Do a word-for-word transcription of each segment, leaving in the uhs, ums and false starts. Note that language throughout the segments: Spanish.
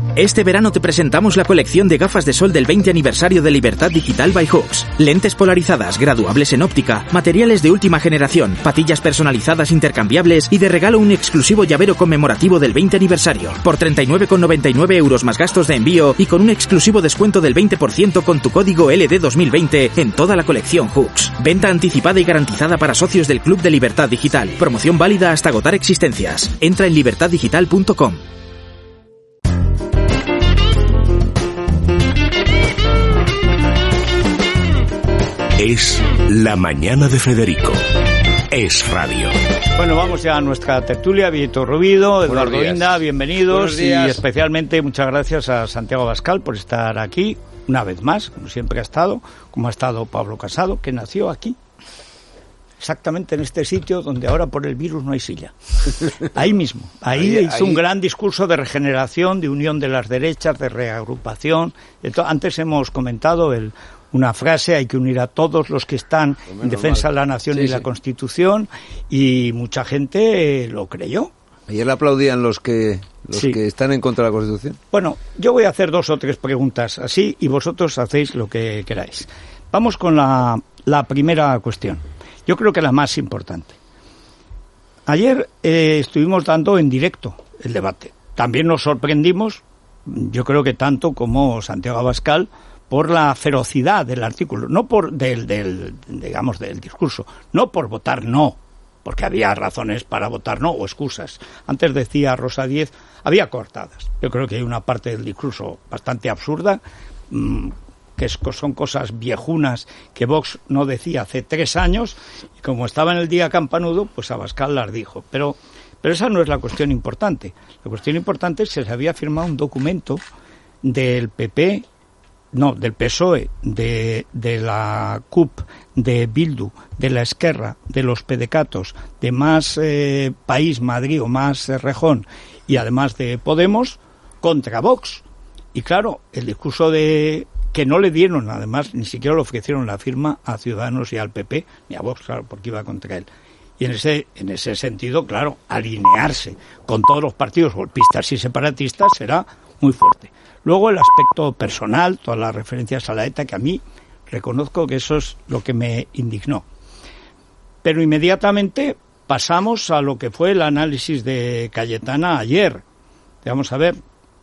Este verano te presentamos la colección de gafas de sol del veinte aniversario de Libertad Digital by Hooks. Lentes polarizadas, graduables en óptica, materiales de última generación, patillas personalizadas intercambiables y de regalo un exclusivo llavero conmemorativo del veinte aniversario. Por treinta y nueve con noventa y nueve euros más gastos de envío y con un exclusivo descuento del veinte por ciento con tu código L D dos mil veinte en toda la colección Hooks. Venta anticipada y garantizada para socios del Club de Libertad Digital. Promoción válida hasta agotar existencias. Entra en libertad digital punto com. Es la mañana de Federico. Es radio. Bueno, vamos ya a nuestra tertulia. Víctor Rubido, Eduardo Inda, bienvenidos. Y especialmente muchas gracias a Santiago Abascal por estar aquí una vez más, como siempre ha estado, como ha estado Pablo Casado, que nació aquí, exactamente en este sitio donde ahora por el virus no hay silla. Ahí mismo. Ahí, ahí hizo ahí. un gran discurso de regeneración, de unión de las derechas, de reagrupación. Antes hemos comentado el... una frase: hay que unir a todos los que están en defensa de la nación sí, y la sí. Constitución, y mucha gente eh, lo creyó. Ayer le aplaudían los que los sí. que están en contra de la Constitución. Bueno, yo voy a hacer dos o tres preguntas así y vosotros hacéis lo que queráis. Vamos con la, la primera cuestión. Yo creo que la más importante. Ayer eh, estuvimos dando en directo el debate. También nos sorprendimos, yo creo que tanto como Santiago Abascal, por la ferocidad del artículo, no por del, del digamos del discurso, no por votar no, porque había razones para votar no o excusas. Antes decía Rosa Díez, había coartadas. Yo creo que hay una parte del discurso bastante absurda, mmm, que es, son cosas viejunas que Vox no decía hace tres años, y como estaba en el día campanudo, pues Abascal las dijo. Pero, pero esa no es la cuestión importante. La cuestión importante es que se había firmado un documento del P P, no, del P S O E, de, de la C U P, de Bildu, de la Esquerra, de los Pedecatos, de Más eh, País Madrid o Más eh, Rejón, y además de Podemos, contra Vox. Y claro, el discurso de que no le dieron, además, ni siquiera le ofrecieron la firma a Ciudadanos y al P P, ni a Vox, claro, porque iba contra él. Y en ese, en ese sentido, claro, alinearse con todos los partidos golpistas y separatistas será muy fuerte. Luego el aspecto personal, todas las referencias a la ETA, que a mí reconozco que eso es lo que me indignó. Pero inmediatamente pasamos a lo que fue el análisis de Cayetana ayer. Vamos a ver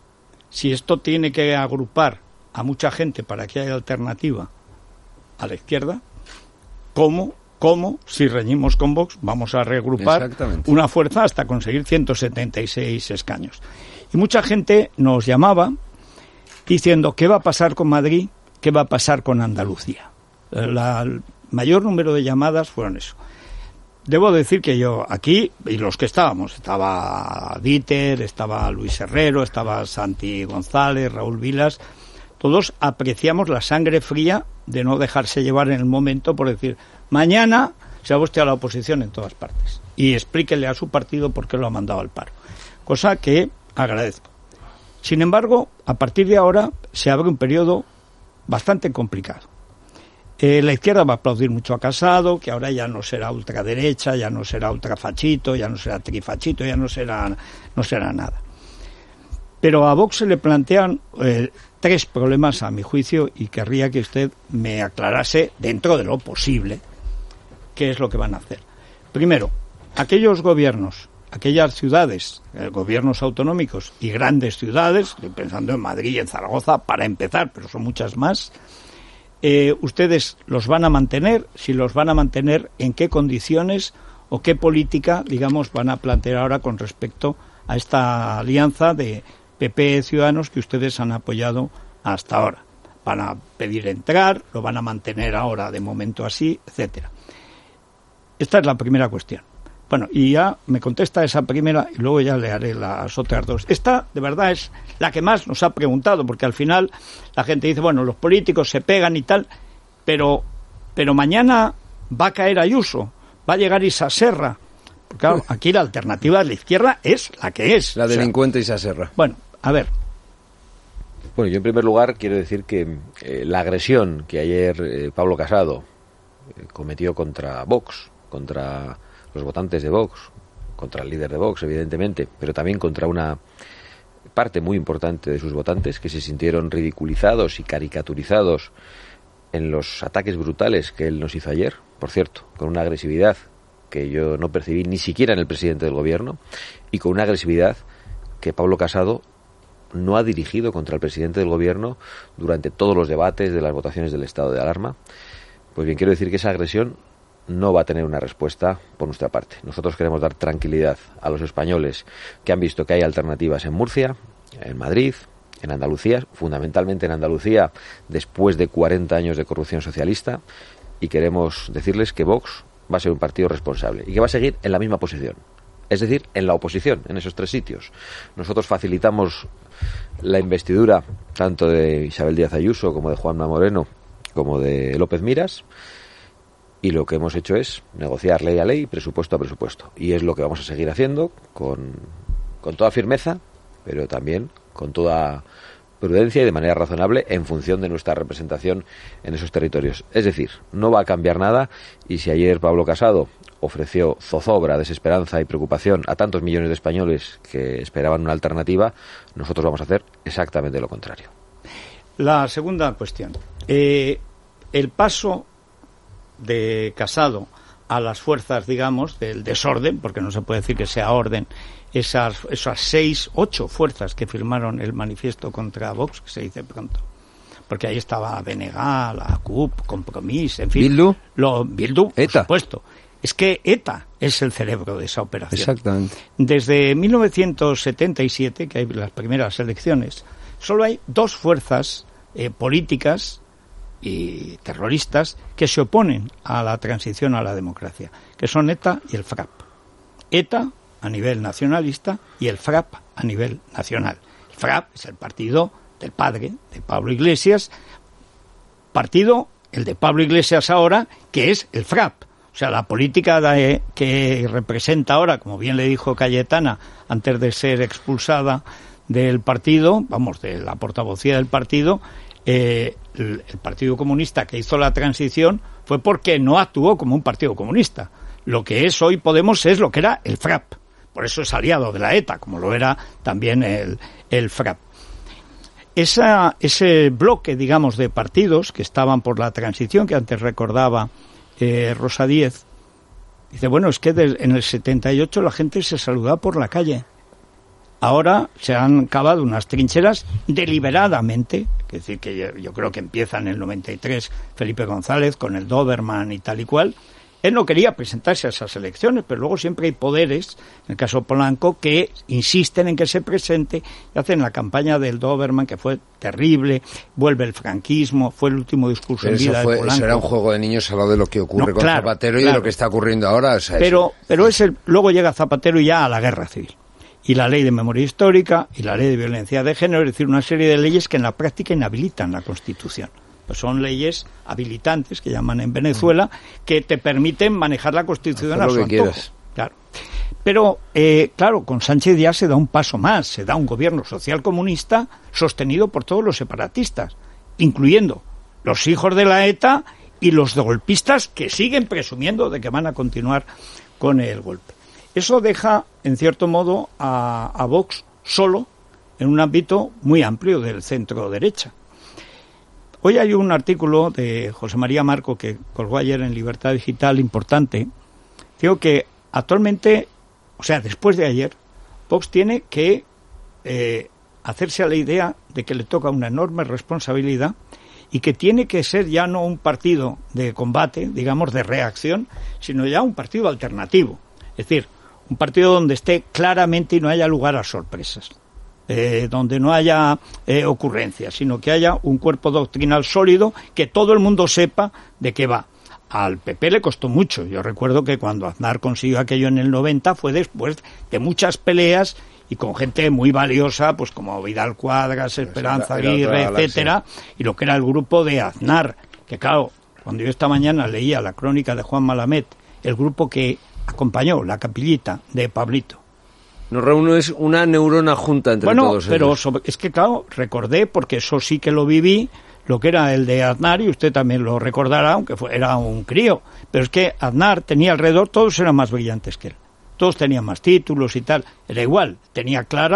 si esto tiene que agrupar a mucha gente para que haya alternativa a la izquierda, ¿cómo? ¿Cómo? Si reñimos con Vox, vamos a reagrupar una fuerza hasta conseguir ciento setenta y seis escaños. Y mucha gente nos llamaba diciendo ¿qué va a pasar con Madrid? ¿Qué va a pasar con Andalucía? La, el mayor número de llamadas fueron eso. Debo decir que yo aquí, y los que estábamos, estaba Dieter, estaba Luis Herrero, estaba Santi González, Raúl Vilas, todos apreciamos la sangre fría de no dejarse llevar en el momento por decir, mañana se va usted a la oposición en todas partes y explíquele a su partido por qué lo ha mandado al paro. Cosa que agradezco. Sin embargo, a partir de ahora se abre un periodo bastante complicado. Eh, la izquierda va a aplaudir mucho a Casado, que ahora ya no será ultraderecha, ya no será ultrafachito, ya no será trifachito, ya no será, no será nada. Pero a Vox se le plantean eh, tres problemas, a mi juicio, y querría que usted me aclarase, dentro de lo posible, qué es lo que van a hacer. Primero, aquellos gobiernos, aquellas ciudades, eh, gobiernos autonómicos y grandes ciudades, estoy pensando en Madrid y en Zaragoza, para empezar, pero son muchas más, eh, ¿ustedes los van a mantener? Si los van a mantener, ¿en qué condiciones o qué política, digamos, van a plantear ahora con respecto a esta alianza de P P Ciudadanos que ustedes han apoyado hasta ahora? ¿Van a pedir entrar? ¿Lo van a mantener ahora de momento así? Etcétera. Esta es la primera cuestión. Bueno, y ya me contesta esa primera y luego ya le haré las otras dos. Esta, de verdad, es la que más nos ha preguntado, porque al final la gente dice, bueno, los políticos se pegan y tal, pero, pero mañana va a caer Ayuso, va a llegar Isa Serra. Porque claro, aquí la alternativa de la izquierda es la que es. La delincuente, o sea, Isa Serra. Bueno, a ver. Bueno, yo en primer lugar quiero decir que eh, la agresión que ayer eh, Pablo Casado eh, cometió contra Vox, contra los votantes de Vox, contra el líder de Vox, evidentemente, pero también contra una parte muy importante de sus votantes que se sintieron ridiculizados y caricaturizados en los ataques brutales que él nos hizo ayer, por cierto, con una agresividad que yo no percibí ni siquiera en el presidente del gobierno, y con una agresividad que Pablo Casado no ha dirigido contra el presidente del gobierno durante todos los debates de las votaciones del estado de alarma. Pues bien, quiero decir que esa agresión no va a tener una respuesta por nuestra parte. Nosotros queremos dar tranquilidad a los españoles que han visto que hay alternativas en Murcia, en Madrid, en Andalucía, fundamentalmente en Andalucía, después de cuarenta años de corrupción socialista, y queremos decirles que Vox va a ser un partido responsable y que va a seguir en la misma posición, es decir, en la oposición, en esos tres sitios. Nosotros facilitamos la investidura tanto de Isabel Díaz Ayuso como de Juanma Moreno como de López Miras, y lo que hemos hecho es negociar ley a ley, presupuesto a presupuesto, y es lo que vamos a seguir haciendo con, con toda firmeza, pero también con toda prudencia y de manera razonable en función de nuestra representación en esos territorios. Es decir, no va a cambiar nada, y si ayer Pablo Casado ofreció zozobra, desesperanza y preocupación a tantos millones de españoles que esperaban una alternativa, nosotros vamos a hacer exactamente lo contrario. La segunda cuestión. Eh, el paso de Casado a las fuerzas, digamos, del desorden, porque no se puede decir que sea orden, esas, esas seis, ocho fuerzas que firmaron el manifiesto contra Vox, que se dice pronto, porque ahí estaba B N G, la C U P, Compromís, en fin. ¿Bildu? Lo, Bildu, por ETA. supuesto. Es que ETA es el cerebro de esa operación. Exactamente. Desde mil novecientos setenta y siete, que hay las primeras elecciones, solo hay dos fuerzas eh, políticas y terroristas que se oponen a la transición a la democracia, que son ETA y el FRAP. ETA a nivel nacionalista y el FRAP a nivel nacional. El FRAP es el partido del padre de Pablo Iglesias, partido, el de Pablo Iglesias ahora, que es el FRAP. O sea, la política de, que representa ahora, como bien le dijo Cayetana, antes de ser expulsada del partido, vamos, de la portavocía del partido, eh, el, el Partido Comunista que hizo la transición fue porque no actuó como un partido comunista. Lo que es hoy Podemos es lo que era el FRAP. Por eso es aliado de la ETA, como lo era también el, el FRAP. Esa, ese bloque, digamos, de partidos que estaban por la transición, que antes recordaba eh, Rosa Díez, dice, bueno, es que de, en el setenta y ocho la gente se saludaba por la calle. Ahora se han cavado unas trincheras deliberadamente, es decir, que yo, yo creo que empieza en el noventa y tres Felipe González con el Doberman y tal y cual. Él no quería presentarse a esas elecciones, pero luego siempre hay poderes, en el caso Polanco, que insisten en que se presente y hacen la campaña del Doberman, que fue terrible, vuelve el franquismo, fue el último discurso pero en vida eso fue, de Polanco. Eso era un juego de niños al lado de lo que ocurre no, con claro, Zapatero y claro. de lo que está ocurriendo ahora. O sea, pero eso... pero es el, luego llega Zapatero ya a la guerra civil. Y la ley de memoria histórica y la ley de violencia de género, es decir, una serie de leyes que en la práctica inhabilitan la Constitución. Pues son leyes habilitantes, que llaman en Venezuela, que te permiten manejar la Constitución a su antojo. Claro. Pero, eh, claro, con Sánchez ya se da un paso más, se da un gobierno social comunista sostenido por todos los separatistas, incluyendo los hijos de la ETA y los golpistas que siguen presumiendo de que van a continuar con el golpe. Eso deja, en cierto modo, a, a Vox solo en un ámbito muy amplio del centro-derecha. Hoy hay un artículo de José María Marco que colgó ayer en Libertad Digital importante. Digo que actualmente, o sea, después de ayer, Vox tiene que eh, hacerse a la idea de que le toca una enorme responsabilidad y que tiene que ser ya no un partido de combate, digamos, de reacción, sino ya un partido alternativo. Es decir, un partido donde esté claramente y no haya lugar a sorpresas. Eh, donde no haya eh, ocurrencias, sino que haya un cuerpo doctrinal sólido, que todo el mundo sepa de qué va. Al P P le costó mucho. Yo recuerdo que cuando Aznar consiguió aquello en el noventa fue después de muchas peleas y con gente muy valiosa, pues como Vidal Cuadras, Esperanza Aguirre, etcétera, y lo que era el grupo de Aznar, que claro, cuando yo esta mañana leía la crónica de Juan Malamet, el grupo que acompañó la capillita de Pablito, nos reúne una neurona junta entre bueno, todos ellos. Bueno, pero sobre, es que claro, recordé, porque eso sí que lo viví, lo que era el de Aznar, y usted también lo recordará, aunque fue, era un crío, pero es que Aznar tenía alrededor, todos eran más brillantes que él, todos tenían más títulos y tal, era igual, tenía clara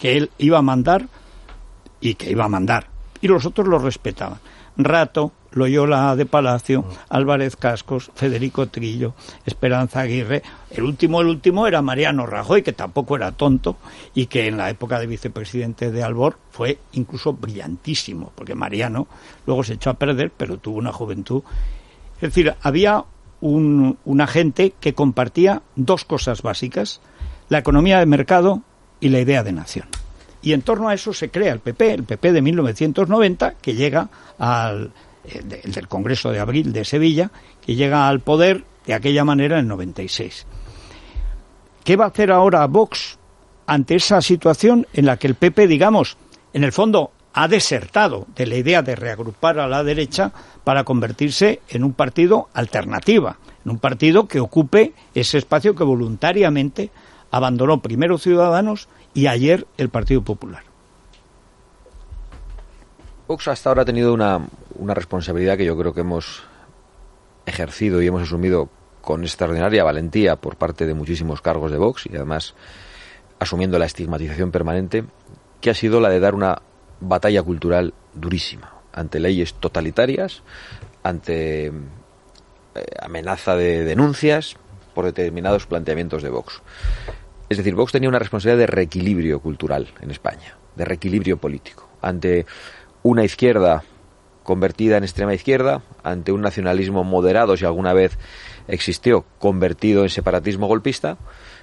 que él iba a mandar y que iba a mandar. Y los otros lo respetaban. Rato, Loyola de Palacio, Álvarez Cascos, Federico Trillo, Esperanza Aguirre. El último, el último era Mariano Rajoy, que tampoco era tonto y que en la época de vicepresidente de Albor fue incluso brillantísimo, porque Mariano luego se echó a perder, pero tuvo una juventud. Es decir, había un, una gente que compartía dos cosas básicas: la economía de mercado y la idea de nación. Y en torno a eso se crea el P P, el P P de mil novecientos noventa, que llega al el, el del Congreso de Abril de Sevilla, que llega al poder de aquella manera en el noventa y seis. ¿Qué va a hacer ahora Vox ante esa situación en la que el P P, digamos, en el fondo ha desertado de la idea de reagrupar a la derecha para convertirse en un partido alternativa, en un partido que ocupe ese espacio que voluntariamente abandonó primero Ciudadanos y ayer el Partido Popular? Vox hasta ahora ha tenido una, una responsabilidad que yo creo que hemos ejercido y hemos asumido con extraordinaria valentía por parte de muchísimos cargos de Vox, y además asumiendo la estigmatización permanente, que ha sido la de dar una batalla cultural durísima ante leyes totalitarias, ante eh, amenaza de denuncias por determinados planteamientos de Vox. Es decir, Vox tenía una responsabilidad de reequilibrio cultural en España, de reequilibrio político, ante una izquierda convertida en extrema izquierda, ante un nacionalismo moderado, si alguna vez existió, convertido en separatismo golpista.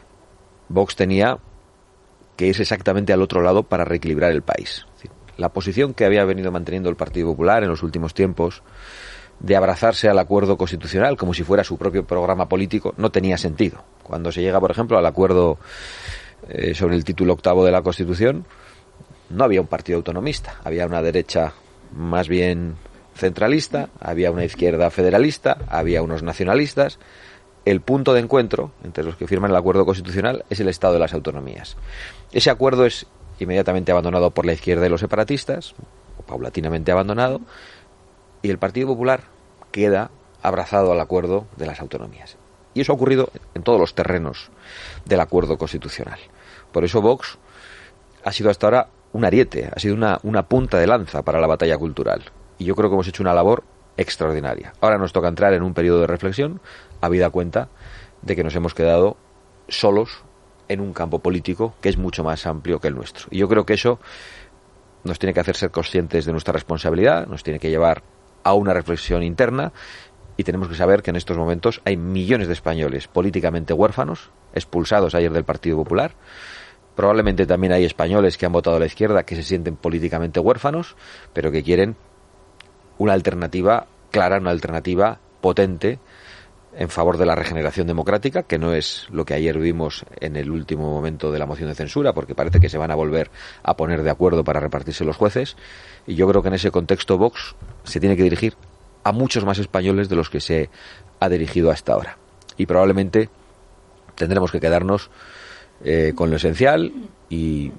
Vox tenía que irse exactamente al otro lado para reequilibrar el país. Es decir, la posición que había venido manteniendo el Partido Popular en los últimos tiempos, de abrazarse al acuerdo constitucional como si fuera su propio programa político, no tenía sentido. Cuando se llega, por ejemplo, al acuerdo eh, sobre el título octavo de la Constitución, no había un partido autonomista, había una derecha más bien centralista, había una izquierda federalista, había unos nacionalistas. El punto de encuentro entre los que firman el acuerdo constitucional es el estado de las autonomías. Ese acuerdo es inmediatamente abandonado por la izquierda y los separatistas, o paulatinamente abandonado, y el Partido Popular queda abrazado al acuerdo de las autonomías. Y eso ha ocurrido en todos los terrenos del acuerdo constitucional. Por eso Vox ha sido hasta ahora un ariete, ha sido una, una punta de lanza para la batalla cultural. Y yo creo que hemos hecho una labor extraordinaria. Ahora nos toca entrar en un periodo de reflexión, habida cuenta de que nos hemos quedado solos en un campo político que es mucho más amplio que el nuestro. Y yo creo que eso nos tiene que hacer ser conscientes de nuestra responsabilidad, nos tiene que llevar a una reflexión interna, y tenemos que saber que en estos momentos hay millones de españoles políticamente huérfanos, expulsados ayer del Partido Popular. Probablemente también hay españoles que han votado a la izquierda que se sienten políticamente huérfanos, pero que quieren una alternativa clara, una alternativa potente en favor de la regeneración democrática, que no es lo que ayer vimos en el último momento de la moción de censura, porque parece que se van a volver a poner de acuerdo para repartirse los jueces. Y yo creo que en ese contexto Vox se tiene que dirigir a muchos más españoles de los que se ha dirigido hasta ahora. Y probablemente tendremos que quedarnos eh, con lo esencial y,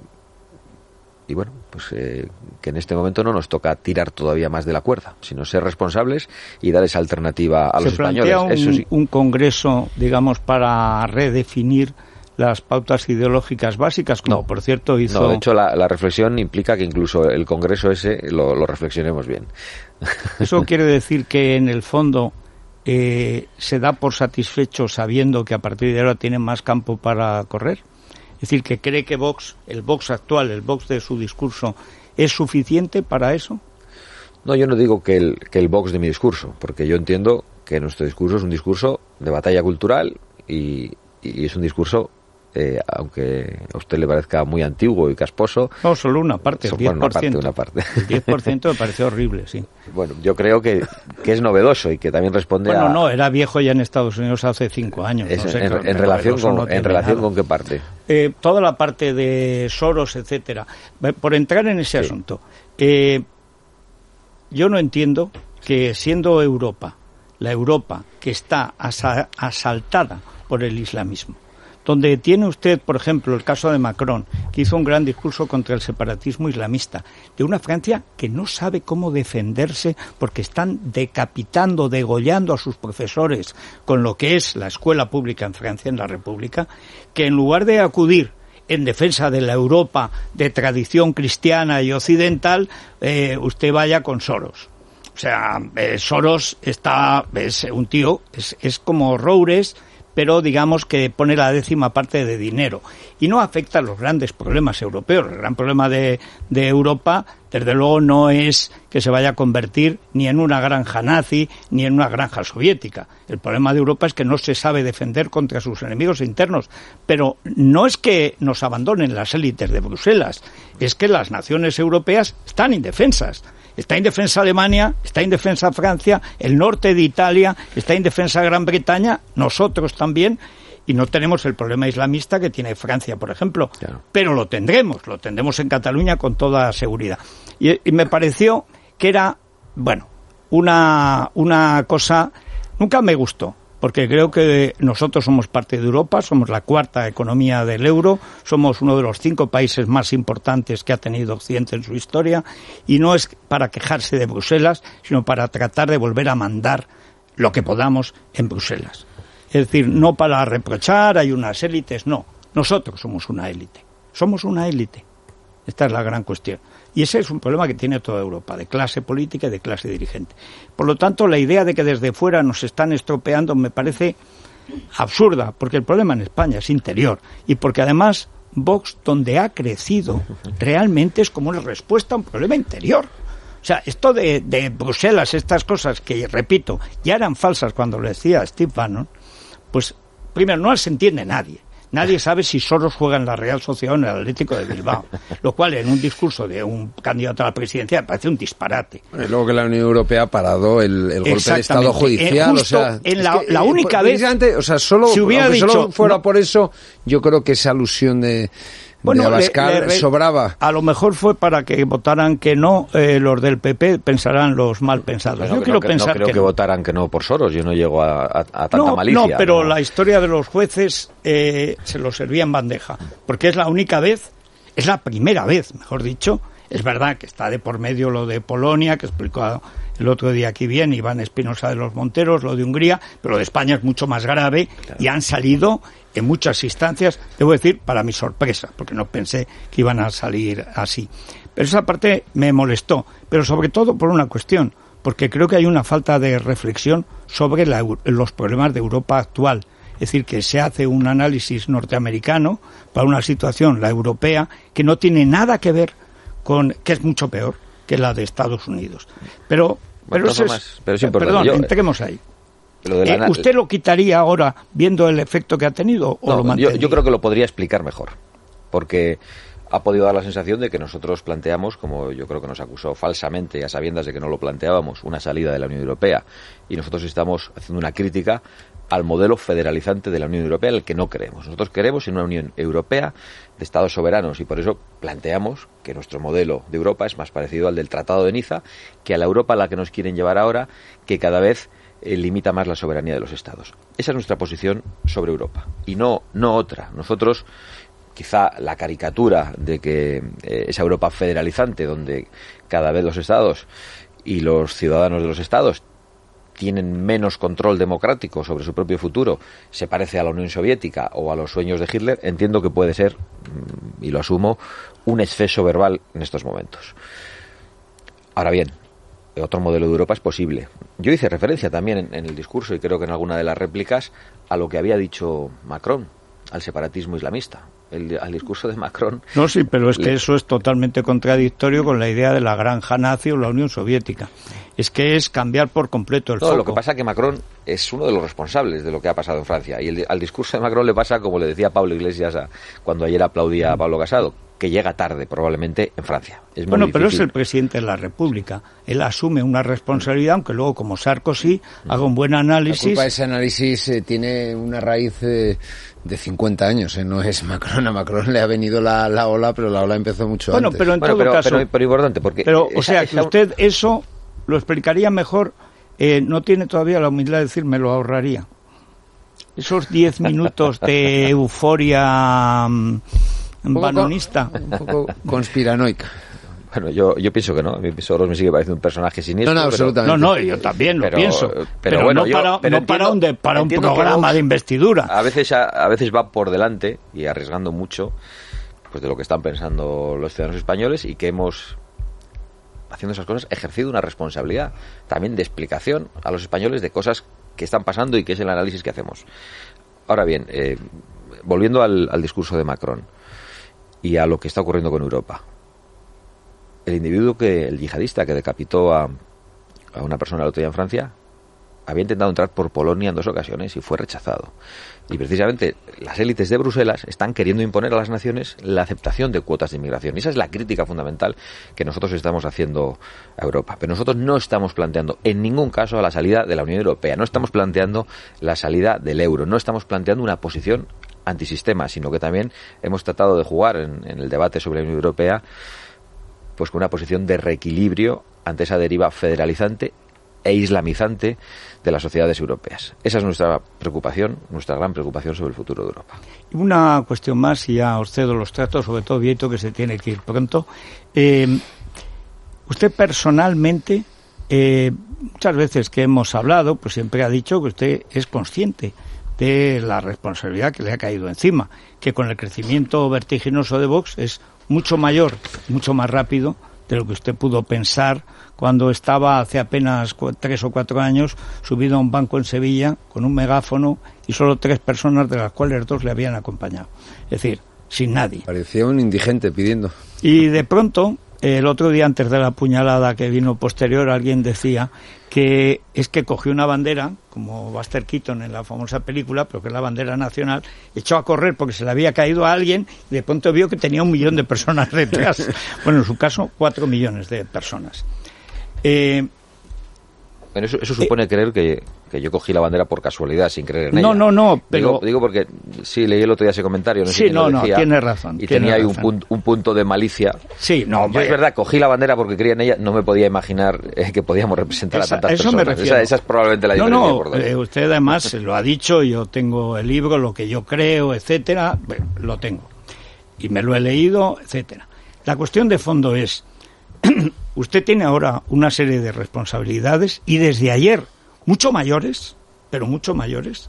y bueno, pues eh, que en este momento no nos toca tirar todavía más de la cuerda, sino ser responsables y dar esa alternativa a los españoles. ¿Se plantea un, Eso sí. un congreso, digamos, para redefinir las pautas ideológicas básicas, como no, por cierto hizo... No, de hecho la, la reflexión implica que incluso el congreso ese lo, lo reflexionemos bien. Eso quiere decir que en el fondo eh, se da por satisfecho sabiendo que a partir de ahora tienen más campo para correr. Es decir, que cree que Vox, el Vox actual, el Vox de su discurso, ¿es suficiente para eso? No, yo no digo que el, que el Vox de mi discurso, porque yo entiendo que nuestro discurso es un discurso de batalla cultural y, y es un discurso, eh, aunque a usted le parezca muy antiguo y casposo... No, solo una parte, el diez por ciento. Una parte, una parte. El diez por ciento me parece horrible, sí. Bueno, yo creo que, que es novedoso y que también responde bueno, a... Bueno, no, era viejo ya en Estados Unidos hace cinco años. Es, no sé, en, en, en relación, con, no en relación nada. con qué parte. Eh, toda la parte de Soros, etcétera. Por entrar en ese sí. asunto, eh, yo no entiendo que siendo Europa, la Europa que está asa- asaltada por el islamismo, donde tiene usted, por ejemplo, el caso de Macron, que hizo un gran discurso contra el separatismo islamista, de una Francia que no sabe cómo defenderse porque están decapitando, degollando a sus profesores con lo que es la escuela pública en Francia, en la República, que en lugar de acudir en defensa de la Europa de tradición cristiana y occidental, eh, usted vaya con Soros. O sea, eh, Soros está, es un tío, es, es como Roures, pero digamos que pone la décima parte de dinero y no afecta a los grandes problemas europeos. El gran problema de, de Europa, desde luego, no es que se vaya a convertir ni en una granja nazi ni en una granja soviética. El problema de Europa es que no se sabe defender contra sus enemigos internos, pero no es que nos abandonen las élites de Bruselas, es que las naciones europeas están indefensas. Está indefensa Alemania, está indefensa Francia, el norte de Italia, está indefensa Gran Bretaña, nosotros también, y no tenemos el problema islamista que tiene Francia, por ejemplo. Claro. Pero lo tendremos, lo tendremos en Cataluña con toda seguridad. Y, y me pareció que era, bueno, una, una cosa, nunca me gustó, porque creo que nosotros somos parte de Europa, somos la cuarta economía del euro, somos uno de los cinco países más importantes que ha tenido Occidente en su historia, y no es para quejarse de Bruselas, sino para tratar de volver a mandar lo que podamos en Bruselas. Es decir, no para reprochar, hay unas élites, no. Nosotros somos una élite, somos una élite. Esta es la gran cuestión. Y ese es un problema que tiene toda Europa, de clase política y de clase dirigente. Por lo tanto, la idea de que desde fuera nos están estropeando me parece absurda, porque el problema en España es interior. Y porque además Vox, donde ha crecido, realmente es como una respuesta a un problema interior. O sea, esto de, de Bruselas, estas cosas que, repito, ya eran falsas cuando lo decía Steve Bannon, pues primero no las entiende nadie. Nadie sabe si Soros juega en la Real Sociedad o en el Atlético de Bilbao, lo cual en un discurso de un candidato a la presidencia me parece un disparate. Bueno, y luego que la Unión Europea ha parado el, el golpe de Estado judicial, eh, o sea, en la, que, la única eh, vez, o sea, solo, si hubiera aunque dicho, solo fuera no, por eso, yo creo que esa alusión de Bueno, de Abascal le, le, sobraba. A lo mejor fue para que votaran que no, eh, los del P P pensarán los mal pensados. Pero yo no, quiero no, pensar no creo que, que no. votaran que no por Soros. Yo no llego a, a, a tanta no, malicia. No, pero no. la historia de los jueces eh, se lo servía en bandeja, porque es la única vez, es la primera vez, mejor dicho. Es verdad que está de por medio lo de Polonia, que explicó el otro día aquí bien Iván Espinosa de los Monteros, lo de Hungría, pero lo de España es mucho más grave, claro. Y han salido en muchas instancias, debo decir, para mi sorpresa, porque no pensé que iban a salir así. Pero esa parte me molestó, pero sobre todo por una cuestión, porque creo que hay una falta de reflexión sobre la, los problemas de Europa actual. Es decir, que se hace un análisis norteamericano para una situación, la europea, que no tiene nada que ver con, que es mucho peor que la de Estados Unidos. Pero, pero, eso más, es, pero es importante. Perdón, Yo, entremos ahí. Lo de la, eh, ¿Usted lo quitaría ahora viendo el efecto que ha tenido o no, lo mantendría? Yo, yo creo que lo podría explicar mejor, porque ha podido dar la sensación de que nosotros planteamos, como yo creo que nos acusó falsamente, a sabiendas de que no lo planteábamos, una salida de la Unión Europea, y nosotros estamos haciendo una crítica al modelo federalizante de la Unión Europea, al que no creemos. Nosotros queremos en una Unión Europea de Estados soberanos, y por eso planteamos que nuestro modelo de Europa es más parecido al del Tratado de Niza que a la Europa a la que nos quieren llevar ahora, que cada vez eh, limita más la soberanía de los Estados. Esa es nuestra posición sobre Europa, y no, no otra. Nosotros, quizá la caricatura de que eh, esa Europa federalizante, donde cada vez los Estados y los ciudadanos de los Estados tienen menos control democrático sobre su propio futuro, se parece a la Unión Soviética o a los sueños de Hitler, entiendo que puede ser, y lo asumo, un exceso verbal en estos momentos. Ahora bien, otro modelo de Europa es posible. Yo hice referencia también en, en el discurso, y creo que en alguna de las réplicas, a lo que había dicho Macron, al separatismo islamista. El, al discurso de Macron. No, sí, pero es que eso es totalmente contradictorio con la idea de la granja nazi o la Unión Soviética. Es que es cambiar por completo el no, foco. Lo que pasa es que Macron es uno de los responsables de lo que ha pasado en Francia. Y el, al discurso de Macron le pasa, como le decía Pablo Iglesias a, cuando ayer aplaudía a Pablo Casado, que llega tarde probablemente en Francia. Es muy bueno, difícil. Pero es el presidente de la República. Él asume una responsabilidad, aunque luego, como Sarkozy, haga un buen análisis. La culpa de ese análisis eh, tiene una raíz eh, de cincuenta años, eh, no es Macron. A Macron le ha venido la, la ola, pero la ola empezó mucho bueno, antes. Pero en bueno, todo pero, caso, pero, pero importante, porque... Pero, esa, o sea, esa... que usted eso lo explicaría mejor, eh, no tiene todavía la humildad de decir, me lo ahorraría. Esos diez minutos de euforia um, banonista. Un poco conspiranoica. Bueno, yo, yo pienso que no. A mí Soros me sigue pareciendo un personaje siniestro. No, no, pero, absolutamente. No, no, yo también lo pero, pienso. Pero, pero bueno, no yo, para, pero no para un, de, para un programa Vox de investidura. A veces, a, a veces va por delante y arriesgando mucho pues de lo que están pensando los ciudadanos españoles y que hemos, haciendo esas cosas, ejercido una responsabilidad también de explicación a los españoles de cosas que están pasando y que es el análisis que hacemos. Ahora bien, eh, volviendo al, al discurso de Macron y a lo que está ocurriendo con Europa, el individuo que, el yihadista que decapitó a, a una persona el otro día en Francia, había intentado entrar por Polonia en dos ocasiones y fue rechazado. Y precisamente las élites de Bruselas están queriendo imponer a las naciones la aceptación de cuotas de inmigración. Y esa es la crítica fundamental que nosotros estamos haciendo a Europa. Pero nosotros no estamos planteando en ningún caso la salida de la Unión Europea, no estamos planteando la salida del euro, no estamos planteando una posición antisistema, sino que también hemos tratado de jugar en, en el debate sobre la Unión Europea pues con una posición de reequilibrio ante esa deriva federalizante e islamizante de las sociedades europeas. Esa es nuestra preocupación, nuestra gran preocupación sobre el futuro de Europa. Una cuestión más, y ya os cedo los tratos, sobre todo Vieto, que se tiene que ir pronto. Eh, usted personalmente, eh, muchas veces que hemos hablado, pues siempre ha dicho que usted es consciente de la responsabilidad que le ha caído encima, que con el crecimiento vertiginoso de Vox es mucho mayor, mucho más rápido de lo que usted pudo pensar cuando estaba hace apenas cu- tres o cuatro años subido a un banco en Sevilla con un megáfono y solo tres personas, de las cuales dos le habían acompañado. Es decir, sin nadie. Parecía un indigente pidiendo. Y de pronto, el otro día antes de la puñalada que vino posterior, alguien decía que es que cogió una bandera, como Buster Keaton en la famosa película, pero que es la bandera nacional, echó a correr porque se le había caído a alguien y de pronto vio que tenía un millón de personas detrás. Bueno, en su caso, cuatro millones de personas. Eh, Bueno, eso, eso supone eh, creer que, que yo cogí la bandera por casualidad, sin creer en ella. No, no, no, pero... Digo, digo porque sí, leí el otro día ese comentario, no sé sí, quién no, lo decía, no, tiene razón. Y tiene tenía ahí razón. un punto, un punto de malicia. Sí, no, yo es verdad, cogí la bandera porque creía en ella, no me podía imaginar eh, que podíamos representar esa, a tantas eso personas. Me refiero. Esa, esa es probablemente la no, diferencia. No, por dos. Eh, usted además lo ha dicho, yo tengo el libro, lo que yo creo, etcétera, bueno, lo tengo. Y me lo he leído, etcétera. La cuestión de fondo es, usted tiene ahora una serie de responsabilidades y desde ayer mucho mayores, pero mucho mayores,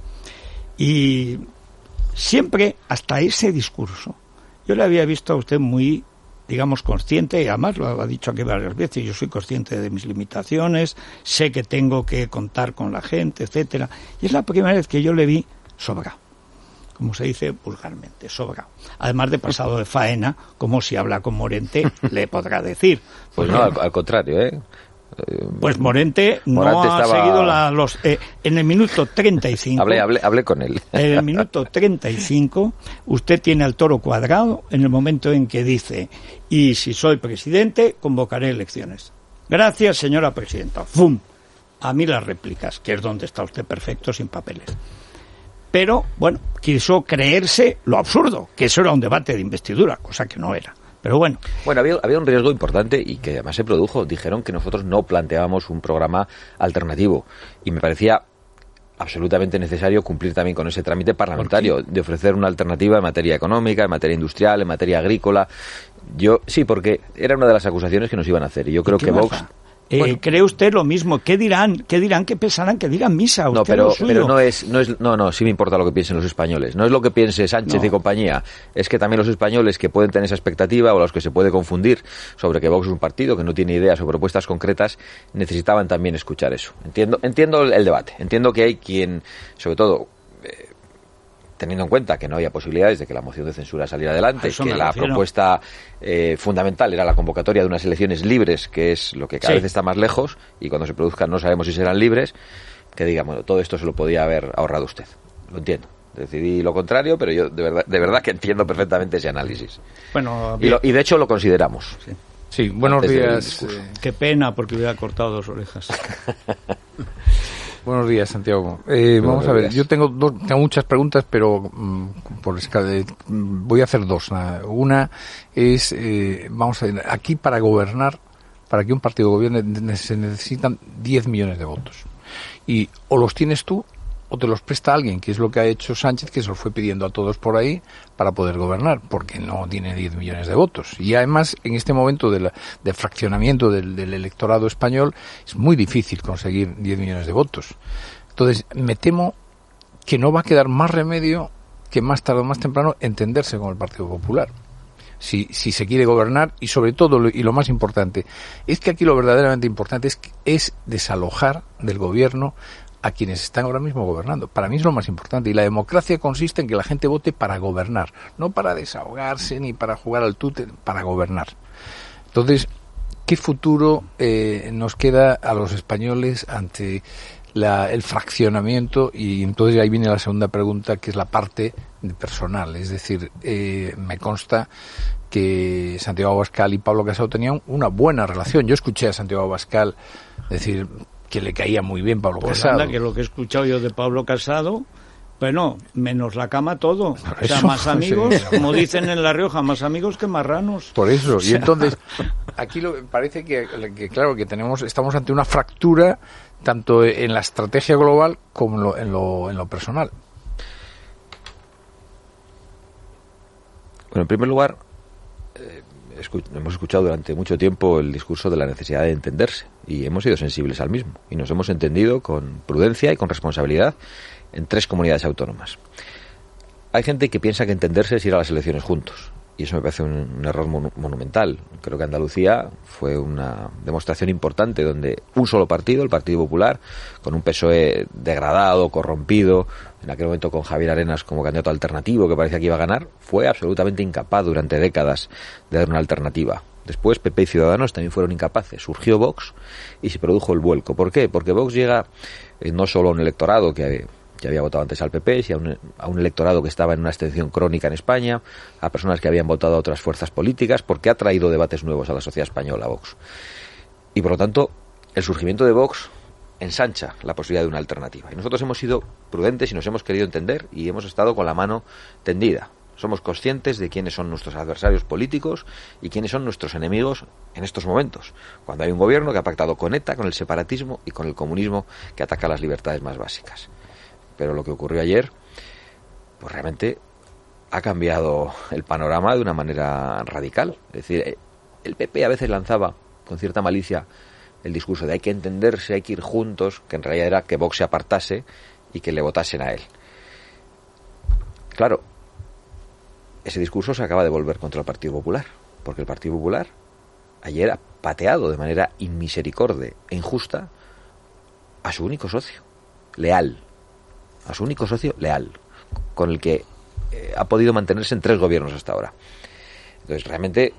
y siempre hasta ese discurso yo le había visto a usted muy, digamos, consciente, y además lo ha dicho aquí varias veces, yo soy consciente de mis limitaciones, sé que tengo que contar con la gente, etcétera, y es la primera vez que yo le vi sobrado, como se dice vulgarmente, sobrado. Además de pasado de faena, como si habla con Morente, le podrá decir. Pues no, al, al contrario, ¿eh? Pues Morente, Morante no ha estaba... seguido la, los... Eh, en el minuto treinta y cinco... hablé, hablé, hablé con él. En el minuto treinta y cinco, usted tiene al toro cuadrado en el momento en que dice, y si soy presidente, convocaré elecciones. Gracias, señora presidenta. ¡Fum! A mí las réplicas, que es donde está usted perfecto, sin papeles. Pero, bueno, quiso creerse lo absurdo, que eso era un debate de investidura, cosa que no era. Pero bueno. Bueno, había, había un riesgo importante y que además se produjo. Dijeron que nosotros no planteábamos un programa alternativo y me parecía absolutamente necesario cumplir también con ese trámite parlamentario de ofrecer una alternativa en materia económica, en materia industrial, en materia agrícola. Yo sí, porque era una de las acusaciones que nos iban a hacer y yo creo que Vox... Eh, bueno. ¿Cree usted lo mismo? ¿Qué dirán? ¿Qué dirán? ¿Qué pensarán? Que digan misa. No, pero, pero no es, no es, no, no, sí me importa lo que piensen los españoles. No es lo que piense Sánchez no. y compañía. Es que también los españoles que pueden tener esa expectativa o los que se puede confundir sobre que Vox es un partido que no tiene ideas o propuestas concretas, necesitaban también escuchar eso. Entiendo, entiendo el, el debate. Entiendo que hay quien, sobre todo, eh, teniendo en cuenta que no había posibilidades de que la moción de censura saliera adelante, que la refiero. propuesta eh, fundamental era la convocatoria de unas elecciones libres, que es lo que cada sí. vez está más lejos, y cuando se produzcan no sabemos si serán libres, que diga, bueno, todo esto se lo podía haber ahorrado usted. Lo entiendo. Decidí lo contrario, pero yo de verdad, de verdad que entiendo perfectamente ese análisis. Bueno, y, lo, y de hecho lo consideramos. Sí, sí buenos días. Eh... Qué pena, porque hubiera cortado dos orejas. Buenos días, Santiago. Eh, vamos a ver, yo tengo dos, tengo muchas preguntas, pero mmm, por escala, voy a hacer dos. Una es, eh, vamos a ver, aquí para gobernar, para que un partido gobierne, se necesitan diez millones de votos. Y o los tienes tú o te los presta alguien, que es lo que ha hecho Sánchez, que se los fue pidiendo a todos por ahí para poder gobernar, porque no tiene diez millones de votos. Y además, en este momento de, la, de fraccionamiento del, del electorado español, es muy difícil conseguir diez millones de votos. Entonces, me temo que no va a quedar más remedio que más tarde o más temprano entenderse con el Partido Popular. si, si se quiere gobernar, y sobre todo, lo, y lo más importante, es que aquí lo verdaderamente importante es, es desalojar del gobierno a quienes están ahora mismo gobernando. Para mí es lo más importante. Y la democracia consiste en que la gente vote para gobernar, no para desahogarse ni para jugar al tute, para gobernar. Entonces, ¿qué futuro eh, nos queda a los españoles ante la, el fraccionamiento? Y entonces ahí viene la segunda pregunta, que es la parte personal. Es decir, eh, me consta que Santiago Abascal y Pablo Casado tenían una buena relación. Yo escuché a Santiago Abascal decir que le caía muy bien Pablo pues Casado. Anda, que lo que he escuchado yo de Pablo Casado, bueno, menos la cama todo. Por o sea, eso, más amigos, sí. como dicen en La Rioja, más amigos que marranos. Por eso, O sea, y entonces, aquí lo, parece que, que, claro, que tenemos, estamos ante una fractura tanto en la estrategia global como en lo, en lo, en lo personal. Bueno, en primer lugar, eh, escu- hemos escuchado durante mucho tiempo el discurso de la necesidad de entenderse y hemos sido sensibles al mismo y nos hemos entendido con prudencia y con responsabilidad en tres comunidades autónomas. Hay gente que piensa que entenderse es ir a las elecciones juntos y eso me parece un, un error mon- monumental. Creo que Andalucía fue una demostración importante donde un solo partido, el Partido Popular, con un P S O E degradado, corrompido, en aquel momento con Javier Arenas como candidato alternativo que parecía que iba a ganar, fue absolutamente incapaz durante décadas de dar una alternativa. Después P P y Ciudadanos también fueron incapaces. Surgió Vox y se produjo el vuelco. ¿Por qué? Porque Vox llega eh, no solo a un electorado que, que había votado antes al P P, sino a un, a un electorado que estaba en una abstención crónica en España, a personas que habían votado a otras fuerzas políticas, porque ha traído debates nuevos a la sociedad española, Vox. Y por lo tanto, el surgimiento de Vox ensancha la posibilidad de una alternativa. Y nosotros hemos sido prudentes y nos hemos querido entender y hemos estado con la mano tendida. Somos conscientes de quiénes son nuestros adversarios políticos y quiénes son nuestros enemigos en estos momentos, cuando hay un gobierno que ha pactado con ETA, con el separatismo y con el comunismo que ataca las libertades más básicas. Pero lo que ocurrió ayer, pues realmente ha cambiado el panorama de una manera radical. Es decir, el P P a veces lanzaba con cierta malicia el discurso de hay que entenderse, hay que ir juntos, que en realidad era que Vox se apartase y que le votasen a él. Claro, ese discurso se acaba de volver contra el Partido Popular, porque el Partido Popular ayer ha pateado de manera inmisericorde e injusta a su único socio, leal, a su único socio leal, con el que eh, ha podido mantenerse en tres gobiernos hasta ahora. Entonces, realmente,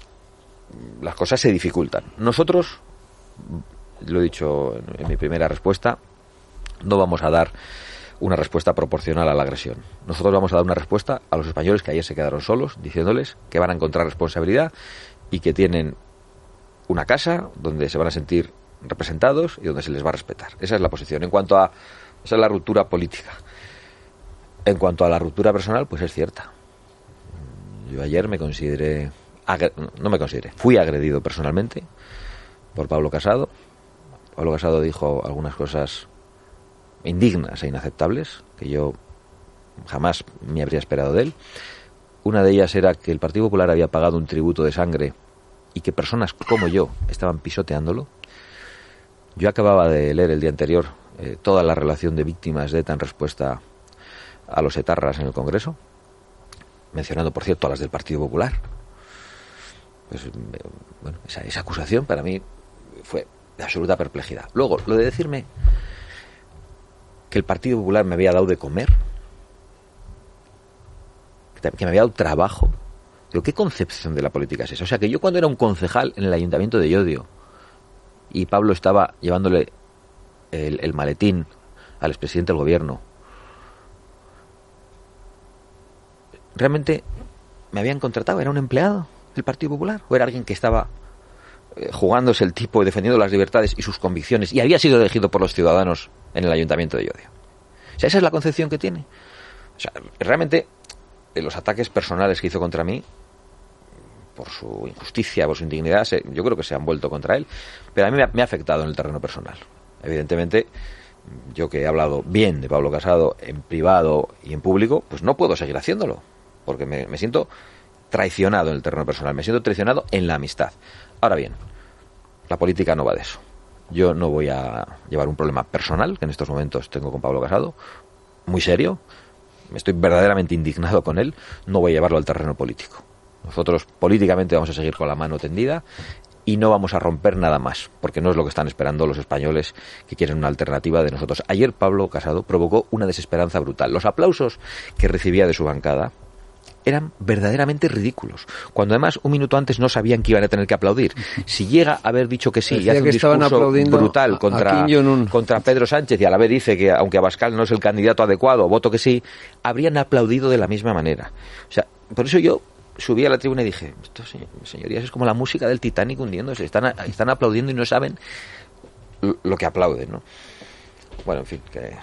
las cosas se dificultan. Nosotros, lo he dicho en, en mi primera respuesta, no vamos a dar una respuesta proporcional a la agresión. Nosotros vamos a dar una respuesta a los españoles que ayer se quedaron solos, diciéndoles que van a encontrar responsabilidad y que tienen una casa donde se van a sentir representados y donde se les va a respetar. Esa es la posición. En cuanto a esa es la ruptura política. En cuanto a la ruptura personal, pues es cierta. Yo ayer me consideré, agre- no me consideré, fui agredido personalmente por Pablo Casado. Pablo Casado dijo algunas cosas indignas e inaceptables que yo jamás me habría esperado de él. Una de ellas era que el Partido Popular había pagado un tributo de sangre y que personas como yo estaban pisoteándolo. Yo acababa de leer el día anterior eh, toda la relación de víctimas de ETA en respuesta a los etarras en el Congreso, mencionando, por cierto, a las del Partido Popular. Pues, bueno, esa, esa acusación para mí fue de absoluta perplejidad. Luego, lo de decirme que el Partido Popular me había dado de comer, que me había dado trabajo. Digo, ¿qué concepción de la política es esa? O sea, que yo cuando era un concejal en el Ayuntamiento de Llodio y Pablo estaba llevándole el, el maletín al expresidente del gobierno, realmente me habían contratado, era un empleado del Partido Popular o era alguien que estaba eh, jugándose el tipo y defendiendo las libertades y sus convicciones y había sido elegido por los ciudadanos en el Ayuntamiento de Llodio. O sea, esa es la concepción que tiene. O sea, realmente eh, los ataques personales que hizo contra mí, por su injusticia, por su indignidad, se, yo creo que se han vuelto contra él, pero a mí me ha, me ha afectado en el terreno personal. Evidentemente, yo que he hablado bien de Pablo Casado en privado y en público, pues no puedo seguir haciéndolo, porque me, me siento traicionado en el terreno personal, me siento traicionado en la amistad. Ahora bien, la política no va de eso. Yo no voy a llevar un problema personal que en estos momentos tengo con Pablo Casado, muy serio, estoy verdaderamente indignado con él, no voy a llevarlo al terreno político. Nosotros políticamente vamos a seguir con la mano tendida y no vamos a romper nada más, porque no es lo que están esperando los españoles que quieren una alternativa de nosotros. Ayer Pablo Casado provocó una desesperanza brutal. Los aplausos que recibía de su bancada eran verdaderamente ridículos, cuando además un minuto antes no sabían que iban a tener que aplaudir. Si llega a haber dicho que sí y hace un discurso brutal contra, contra Pedro Sánchez y a la vez dice que aunque Abascal no es el candidato adecuado, voto que sí, habrían aplaudido de la misma manera. O sea, por eso yo subí a la tribuna y dije, esto, señorías, es como la música del Titanic hundiéndose, están, están aplaudiendo y no saben lo que aplauden, ¿no? Bueno, en fin, que...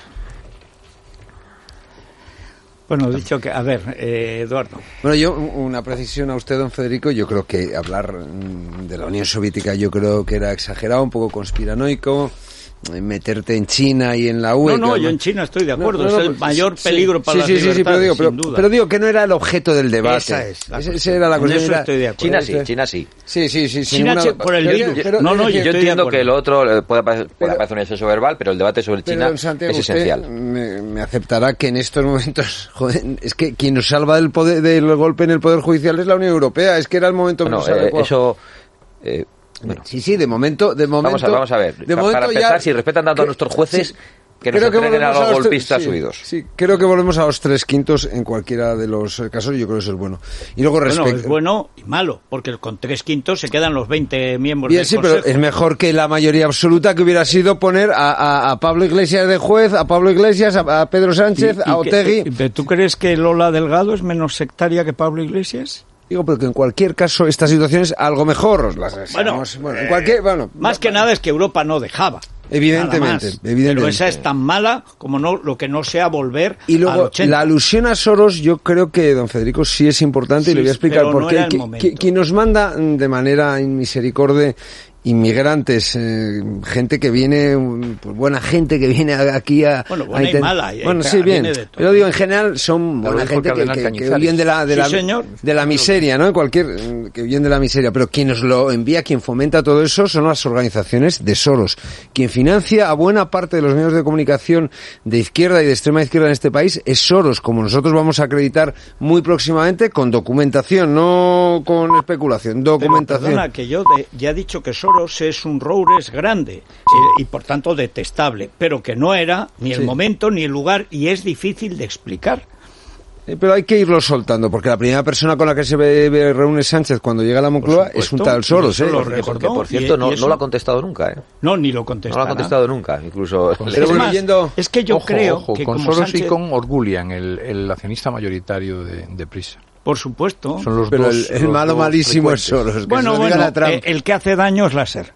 Bueno, dicho que, a ver, eh, Eduardo. Bueno, yo, una precisión a usted, don Federico, yo creo que hablar de la Unión Soviética yo creo que era exagerado, un poco conspiranoico, meterte en China y en la U E. No, no, que, yo en China estoy de acuerdo, no, no, no, es el pues, mayor sí, peligro para sí, las sí, sí, libertades, sí, pero digo, pero, sin duda. pero digo que no era el objeto del debate. Esa es la Esa, esa era la en cuestión. eso estoy de acuerdo. China sí, China sí. Sí, sí, sí. China ninguna... por el pero, virus. pero, no, no, yo, yo entiendo que lo otro puede parecer, puede parecer un exceso verbal, pero el debate sobre China pero, Santiago, es esencial. Usted me, me aceptará que en estos momentos, joder, es que quien nos salva del poder, del golpe en el Poder Judicial es la Unión Europea. Es que era el momento bueno, menos adecuado. Eh, eso... Eh, Bueno, sí, sí, de momento, de momento. Vamos a, vamos a ver. De Pa, momento para empezar, ya, si respetan tanto que, a nuestros jueces, sí, que nos entreguen a los a golpistas sí, subidos. Sí, creo que volvemos a los tres quintos en cualquiera de los casos. Yo creo que eso es bueno. Y luego respecto. Bueno, es bueno y malo, porque con tres quintos se quedan los veinte miembros Bien, del sí, Consejo. pero es mejor que la mayoría absoluta, que hubiera sido poner a, a, a Pablo Iglesias de juez, a Pablo Iglesias, a, a Pedro Sánchez, ¿Y, y a Otegi. Que, ¿Tú crees que Lola Delgado es menos sectaria que Pablo Iglesias? Digo, pero que en cualquier caso esta situación es algo mejor. Las bueno, bueno, en cualquier, bueno, más que nada es que Europa no dejaba. Evidentemente, evidentemente. Pero esa es tan mala como no lo que no sea volver y luego, al ochenta. La alusión a Soros, yo creo que, don Federico, sí es importante, sí, y le voy a explicar por qué. No quien nos manda de manera inmisericordia inmigrantes, eh, gente que viene, pues buena gente que viene aquí a... Bueno, buena a intent... y mala. Y bueno, sí, bien. Pero digo, en general son buena gente que, que, que huyen de la, de, sí, la, señor. de la miseria, ¿no? En cualquier, que huyen de la miseria. Pero quien nos lo envía, quien fomenta todo eso, son las organizaciones de Soros. Quien financia a buena parte de los medios de comunicación de izquierda y de extrema izquierda en este país es Soros, como nosotros vamos a acreditar muy próximamente con documentación, no con especulación, documentación. Pero, perdona, que yo de, ya he dicho que Soros es un roures grande, sí, eh, y por tanto detestable, pero que no era ni el sí. momento ni el lugar, y es difícil de explicar. Eh, pero hay que irlo soltando, porque la primera persona con la que se ve, ve, reúne Sánchez cuando llega a la Moncloa es un tal Soros, ¿eh? Lo recordó, que por cierto, y, no, y eso... no lo ha contestado nunca, ¿eh? No, ni lo contestará. No lo ha contestado nunca, incluso... Pero es, más, yendo... es que yo ojo, creo ojo, que con como Soros Sánchez... y con Orgulian, el, el accionista mayoritario de, de Prisa. Por supuesto. Son los pero dos, el, el los malo dos malísimo frecuentes. es Soros. Que bueno, se bueno, a Trump. eh, el que hace daño es la SER.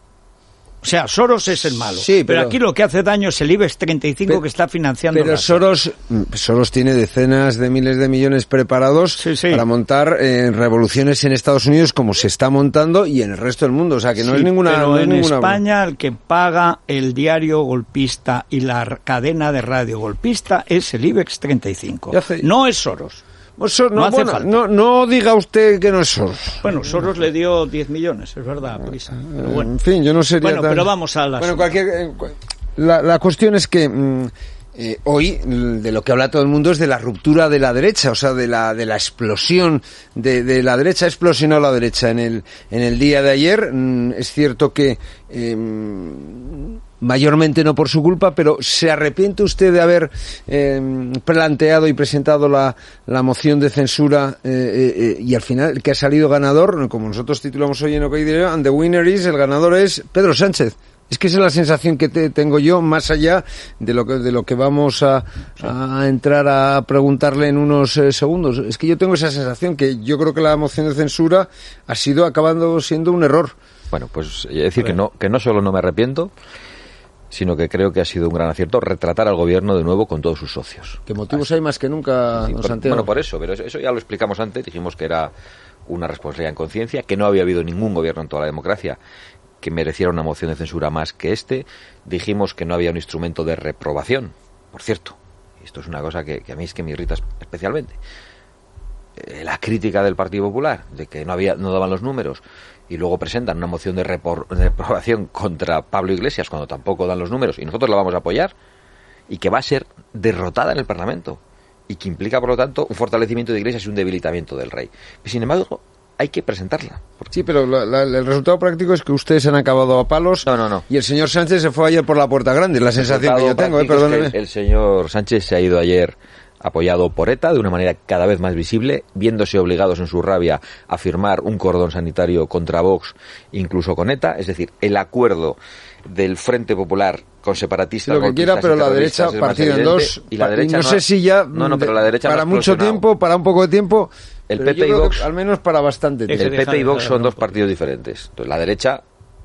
O sea, Soros es el malo. Sí, pero, pero aquí lo que hace daño es el IBEX treinta y cinco pero, que está financiando. Pero Soros, Soros tiene decenas de miles de millones preparados sí, sí. para montar eh, revoluciones en Estados Unidos como se está montando y en el resto del mundo. O sea, que no sí, es ninguna... Pero no es en ninguna... España el que paga el diario golpista y la cadena de radio golpista es el IBEX treinta y cinco. Hace... No es Soros. So, no, no hace bueno, falta. No, no diga usted que no es Soros. Bueno, Soros le dio diez millones, es verdad, a Prisa. Pero bueno. En fin, yo no sería Bueno, tan... pero vamos a la... Bueno, cualquier... La, la cuestión es que... Mmm, Eh, hoy de lo que habla todo el mundo es de la ruptura de la derecha, o sea, de la de la explosión de, de la derecha, explosionó la derecha en el en el día de ayer. Mm, es cierto que eh, mayormente no por su culpa, pero ¿se arrepiente usted de haber eh, planteado y presentado la, la moción de censura eh, eh, y al final que ha salido ganador, como nosotros titulamos hoy en OK Diario, and the winner is, el ganador es Pedro Sánchez? Es que esa es la sensación que te, tengo yo, más allá de lo que de lo que vamos a, sí. a entrar a preguntarle en unos eh, segundos. Es que yo tengo esa sensación que yo creo que la moción de censura ha sido acabando siendo un error. Bueno, pues decir que no que no solo no me arrepiento, sino que creo que ha sido un gran acierto retratar al gobierno de nuevo con todos sus socios. ¿Qué motivos Así. hay más que nunca, sí, don por, Santiago? Bueno, por eso, pero eso, eso ya lo explicamos antes, dijimos que era una responsabilidad en conciencia, que no había habido ningún gobierno en toda la democracia que mereciera una moción de censura más que este. Dijimos que no había un instrumento de reprobación, por cierto. Esto es una cosa que, que a mí es que me irrita especialmente. Eh, la crítica del Partido Popular, de que no había no daban los números, y luego presentan una moción de, repor, de reprobación contra Pablo Iglesias cuando tampoco dan los números, y nosotros la vamos a apoyar, y que va a ser derrotada en el Parlamento, y que implica, por lo tanto, un fortalecimiento de Iglesias y un debilitamiento del rey. Sin embargo, hay que presentarla. Sí, pero la, la, el resultado práctico es que ustedes han acabado a palos. No, no, no. Y el señor Sánchez se fue ayer por la puerta grande, es la sensación que yo tengo, eh, perdóneme. Es que el, el señor Sánchez se ha ido ayer apoyado por ETA de una manera cada vez más visible, viéndose obligados en su rabia a firmar un cordón sanitario contra Vox, incluso con ETA, es decir, el acuerdo del Frente Popular con separatistas, lo que quiera, pero la derecha partida en dos, y la derecha no, no sé si ya no, no, pero la derecha para no mucho tiempo, para un poco de tiempo, el P P y Vox, al menos para bastante tiempo. El P P y Vox son dos partidos diferentes. Entonces la derecha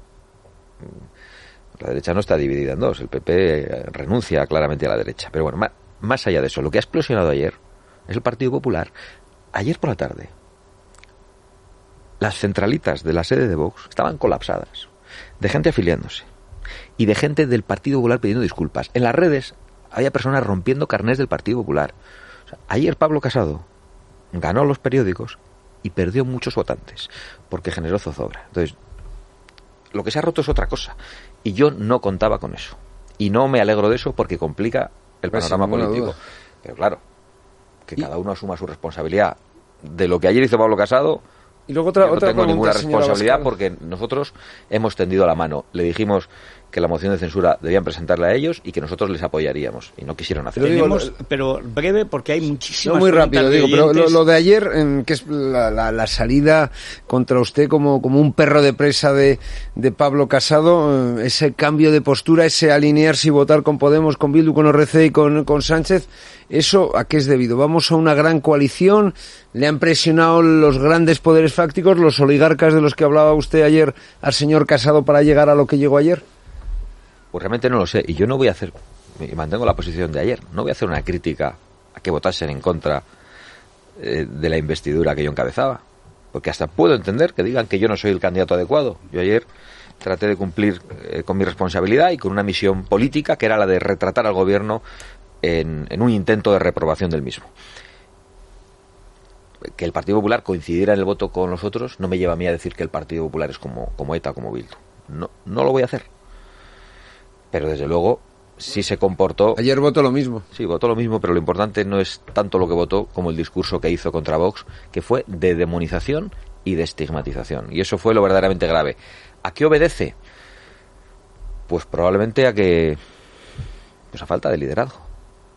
la derecha no está dividida en dos, el P P renuncia claramente a la derecha, pero bueno, más, más allá de eso, lo que ha explosionado ayer es el Partido Popular. Ayer por la tarde las centralitas de la sede de Vox estaban colapsadas, de gente afiliándose y de gente del Partido Popular pidiendo disculpas. En las redes había personas rompiendo carnés del Partido Popular. O sea, ayer Pablo Casado ganó los periódicos y perdió muchos votantes porque generó zozobra. Entonces, lo que se ha roto es otra cosa y yo no contaba con eso y no me alegro de eso porque complica el panorama sí, político. Duda. Pero claro, que ¿Y? cada uno asuma su responsabilidad de lo que ayer hizo Pablo Casado. Y luego otra, yo no otra tengo pregunta, ninguna responsabilidad Abascal. Porque nosotros hemos tendido la mano. Le dijimos que la moción de censura debían presentarla a ellos y que nosotros les apoyaríamos. Y no quisieron hacerlo. Pero, digo, pero breve, porque hay muchísimas no, muy rápido, digo, oyentes. pero lo, lo de ayer, en, que es la, la, la salida contra usted como, como un perro de presa de, de Pablo Casado, ese cambio de postura, ese alinearse y votar con Podemos, con Bildu, con O R C y con, con Sánchez, ¿eso a qué es debido? ¿Vamos a una gran coalición? ¿Le han presionado los grandes poderes fácticos, los oligarcas de los que hablaba usted ayer al señor Casado para llegar a lo que llegó ayer? Pues realmente no lo sé. Y yo no voy a hacer, y mantengo la posición de ayer, no voy a hacer una crítica a que votasen en contra eh, de la investidura que yo encabezaba. Porque hasta puedo entender que digan que yo no soy el candidato adecuado. Yo ayer traté de cumplir eh, con mi responsabilidad y con una misión política que era la de retratar al gobierno en, en un intento de reprobación del mismo. Que el Partido Popular coincidiera en el voto con nosotros no me lleva a mí a decir que el Partido Popular es como, como ETA, como Bildu. No, no lo voy a hacer. Pero desde luego sí se comportó... Ayer votó lo mismo. Sí, votó lo mismo, pero lo importante no es tanto lo que votó como el discurso que hizo contra Vox, que fue de demonización y de estigmatización. Y eso fue lo verdaderamente grave. ¿A qué obedece? Pues probablemente a que... pues a falta de liderazgo.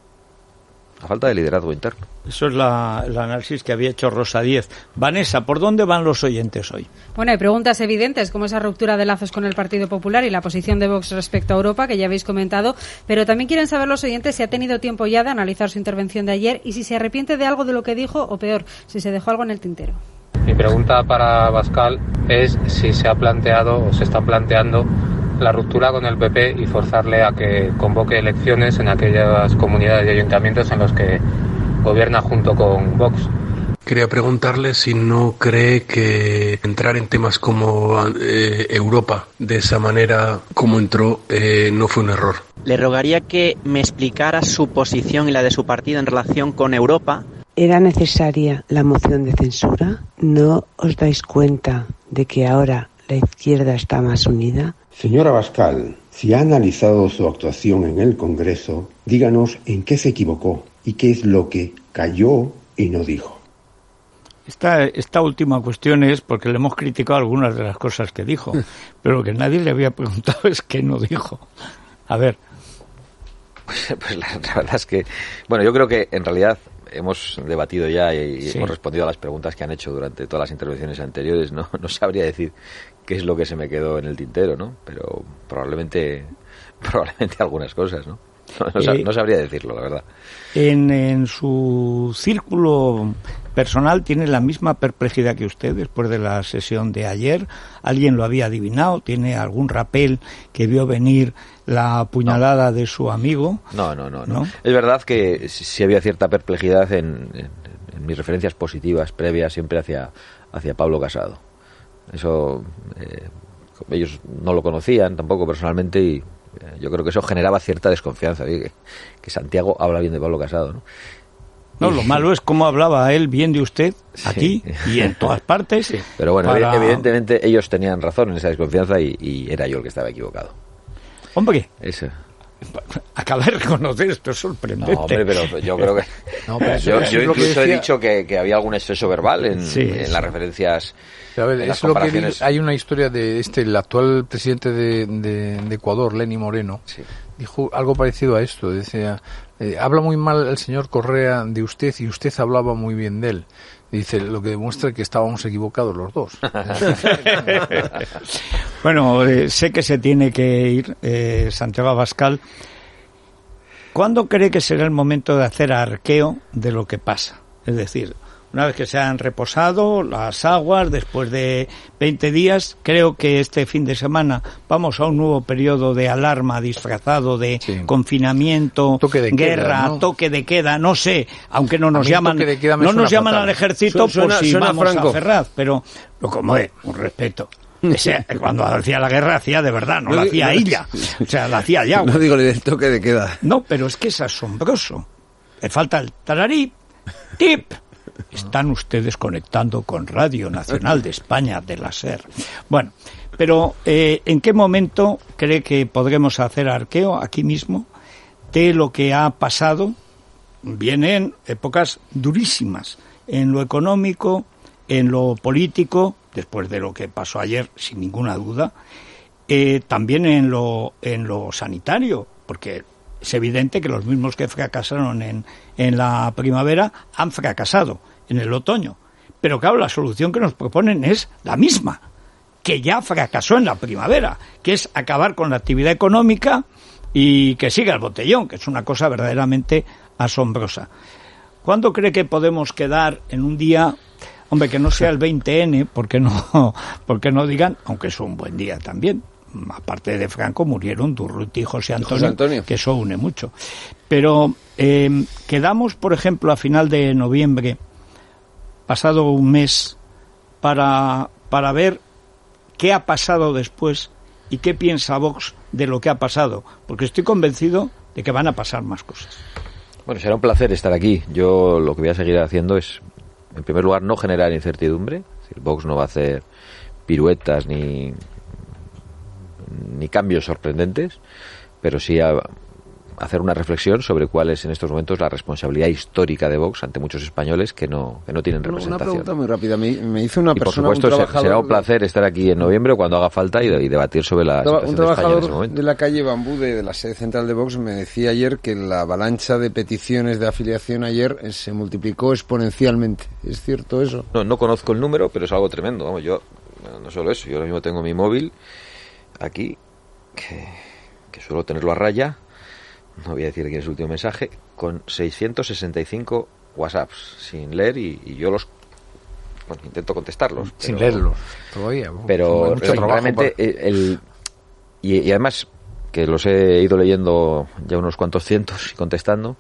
A falta de liderazgo interno. Eso es la, el análisis que había hecho Rosa Díez. Vanessa, ¿por dónde van los oyentes hoy? Bueno, hay preguntas evidentes, como esa ruptura de lazos con el Partido Popular y la posición de Vox respecto a Europa, que ya habéis comentado, pero también quieren saber los oyentes si ha tenido tiempo ya de analizar su intervención de ayer y si se arrepiente de algo de lo que dijo, o peor, si se dejó algo en el tintero. Mi pregunta para Abascal es si se ha planteado o se está planteando la ruptura con el P P y forzarle a que convoque elecciones en aquellas comunidades y ayuntamientos en los que gobierna junto con Vox. Quería preguntarle si no cree que entrar en temas como eh, Europa de esa manera como entró eh, no fue un error. Le rogaría que me explicara su posición y la de su partido en relación con Europa. ¿Era necesaria la moción de censura? ¿No os dais cuenta de que ahora la izquierda está más unida? Señor Abascal, si ha analizado su actuación en el Congreso, díganos en qué se equivocó y qué es lo que cayó y no dijo. Esta, esta última cuestión es porque le hemos criticado algunas de las cosas que dijo, pero lo que nadie le había preguntado es qué no dijo. A ver. Pues, pues la, la verdad es que, bueno, yo creo que en realidad hemos debatido ya y, sí. hemos respondido a las preguntas que han hecho durante todas las intervenciones anteriores. No, no sabría decir qué es lo que se me quedó en el tintero, ¿no? Pero probablemente, probablemente algunas cosas, ¿no? No, no, sab, no sabría decirlo, la verdad. En, en su círculo personal tiene la misma perplejidad que usted después de la sesión de ayer. ¿Alguien lo había adivinado? ¿Tiene algún rapel que vio venir la puñalada no. de su amigo? No, no, no, no. ¿No? Es verdad que sí había cierta perplejidad en, en, en mis referencias positivas previas siempre hacia, hacia Pablo Casado. Eso eh, ellos no lo conocían tampoco personalmente y yo creo que eso generaba cierta desconfianza, que, que Santiago habla bien de Pablo Casado, ¿no? No, y, lo malo es cómo hablaba él bien de usted aquí sí. y en todas partes. Sí. Pero bueno, para... evidentemente ellos tenían razón en esa desconfianza y, y era yo el que estaba equivocado. Hombre, eso. acaba de reconocer, esto es sorprendente. No, hombre, pero yo creo que... No, pero eso, yo eso yo incluso decía... he dicho que, que había algún exceso verbal en, sí, en sí. las referencias... A ver, es lo que hay una historia de este, el actual presidente de, de, de Ecuador, Lenín Moreno, sí. dijo algo parecido a esto. Decía, eh, habla muy mal el señor Correa de usted y usted hablaba muy bien de él. Dice, lo que demuestra que estábamos equivocados los dos. Bueno, eh, sé que se tiene que ir, eh, Santiago Abascal. ¿Cuándo cree que será el momento de hacer arqueo de lo que pasa? Es decir, una vez que se han reposado las aguas, después de veinte días, creo que este fin de semana vamos a un nuevo periodo de alarma disfrazado de sí. confinamiento, toque de guerra, queda, ¿no? toque de queda, no sé, aunque no nos llaman, no nos llaman al ejército suena, por si suena vamos Franco. a Ferraz, pero lo como es, un respeto. Ese, cuando hacía la guerra hacía de verdad, no, no la hacía no, ella, o sea, la hacía ya. No digo del toque de queda. No, pero es que es asombroso. Le falta el tararí, tip. Están ustedes conectando con Radio Nacional de España de la SER. Bueno, pero eh, ¿en qué momento cree que podremos hacer arqueo aquí mismo de lo que ha pasado? Vienen épocas durísimas en lo económico, en lo político, después de lo que pasó ayer, sin ninguna duda, eh, también en lo, en lo sanitario, porque es evidente que los mismos que fracasaron en, en la primavera han fracasado en el otoño. Pero claro, la solución que nos proponen es la misma, que ya fracasó en la primavera, que es acabar con la actividad económica y que siga el botellón, que es una cosa verdaderamente asombrosa. ¿Cuándo cree que podemos quedar en un día, hombre, que no sea el veinte ene, porque no, porque no digan, aunque es un buen día también, aparte de Franco murieron Durruti y José Antonio, José Antonio, que eso une mucho. Pero eh, quedamos, por ejemplo, a final de noviembre, pasado un mes, para, para ver qué ha pasado después y qué piensa Vox de lo que ha pasado, porque estoy convencido de que van a pasar más cosas. Bueno, será un placer estar aquí. Yo lo que voy a seguir haciendo es, en primer lugar, no generar incertidumbre. Es decir, Vox no va a hacer piruetas ni, ni cambios sorprendentes, pero sí a hacer una reflexión sobre cuál es en estos momentos la responsabilidad histórica de Vox ante muchos españoles que no que no tienen representación. Una pregunta muy rápida. Me, me hizo una y persona, por supuesto, un trabajador... será un placer estar aquí en noviembre cuando haga falta y, y debatir sobre la situación un de España en ese momento. Un trabajador de la calle Bambú, de, de la sede central de Vox, me decía ayer que la avalancha de peticiones de afiliación ayer se multiplicó exponencialmente. ¿Es cierto eso? No, no conozco el número, pero es algo tremendo. Vamos, yo, no solo eso, yo ahora mismo tengo mi móvil aquí, que, que suelo tenerlo a raya. No voy a decir quién es el último mensaje, con seiscientos sesenta y cinco WhatsApps sin leer y, y yo los bueno, intento contestarlos. Sin pero, leerlos todavía. Pero realmente para... el, y, y además que los he ido leyendo ya unos cuantos cientos y contestando,